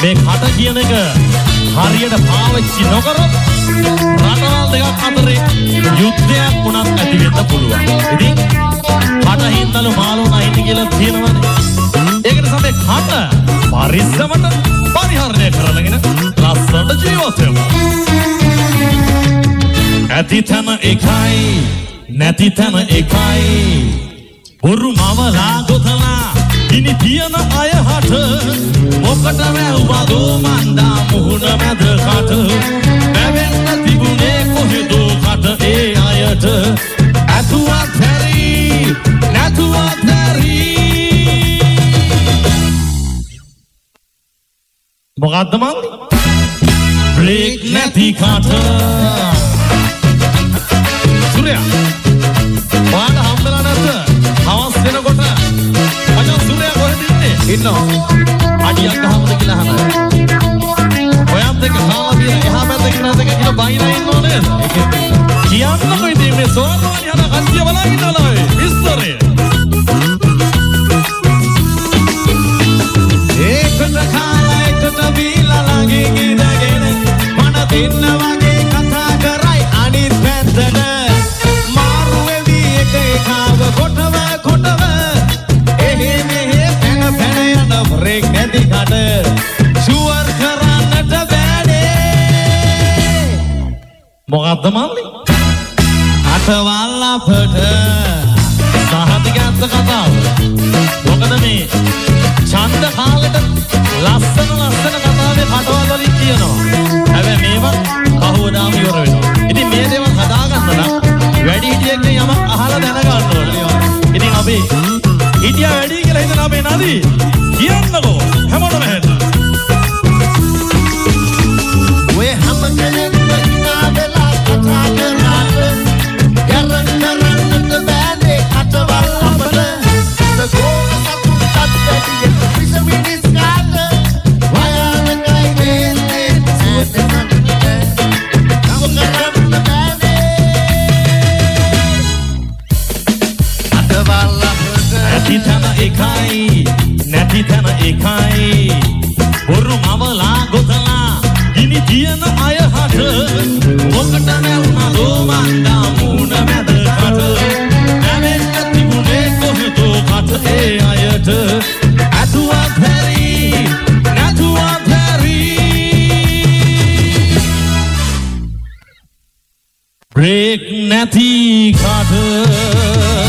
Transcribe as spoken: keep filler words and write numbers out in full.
මේ කට කියන එක හරියට පාවිච්චි නොකරොත් රටවල් දෙකක් අතරේ යුද්ධයක් වුණත් ඇති වෙන්න පුළුවන්. ඉතින් කට හින්දලු මාළු නැහින්න කියලා තියෙනවනේ. ඒක නිසා මේ කට පරිස්සමට පරිහරණය කරගෙන ලස්සනට ජීවත් වෙමු. ඇති තැන එකයි නැති තැන එකයි බොරු මවලා ගොතලා ඉනි තියන අය හට මොකට වැව්වදෝ මන්දා මුහුණ මැද කට වැවෙන්න තිබුණේ කොහෙදෝ කට ඒ අයට ඇතුවත් හැරි නැතුවත් හැරි මොකද්ද මන්දි බ්‍රේක් නැති කට සූර්යා පාඩ හම්බෙලා නැද්ද හවස් වෙනකොට මචං සූර්යා කොහෙද ඉන්නේ ඉන්නවා අඩියක් ගහමුද කියලා අහනවා ඔයත් එක්ක කාලා තියෙන එහා පැත්තේ කෙනාද කියලා බයිලා ඉන්නව නේද කියන්නකෝ ඉතින් මේ සෝනෝනි හන කන්තිය බලාගෙන ඉන්නවා ඒ විස්තරය ඒකට කාලා එකට බීලා ළඟින් ඉඳගෙන මන දෙන්න වගේ කතා කරයි අනිත් පැත්තට මාරු වෙවි එක එකාව කොටව කොටව එහෙ මෙහෙ පැන පැන යන බ්‍රේක් නැති කට ෂුවර් කරන්නට බෑනේ මොකද්ද මල්ලි අතවල් අපට සහතිකත්ත කතාව මොකද මේ ඡන්ද කාලෙට ලස්සන ලස්සන කතාවේ කටවල් වලින් කියනවා හැබැයි මේවා කවදාම ඉවර වෙනවා ඉතින් මේ දේවල් හදාගන්න නම් වැඩි හිටියෙක් යමක් අහලා දැනගන්න ඕනේ ඉතින් අපි හිටියා වැඩි කියලා හිතන අපේ නදී කියන්නකෝ හැමෝටම හෙන්න ඔය හැම කෙනෙක්ම ඉනා වෙලා කතා කරාට ගරන් කරන්නට බෑනේ කටවල් අපට ගෝල සතුටක් ඇතිය විස මිනිස් කාට වයානකයි දෙන්නේ සෑදෙන්නට නැති තැන එකයි නැති තැන එකයි බොරු මවලා ගොතලා ගිනි තියන අය හට මොකට නැවුණදෝ මන්දා මුහුණ මැද කට නැවෙන්න තිබුණේ කොහෙදෝ කට ඒ අයට ඇතුවත් හැරි නැතුවත් හැරි බ්‍රේක් නැති කට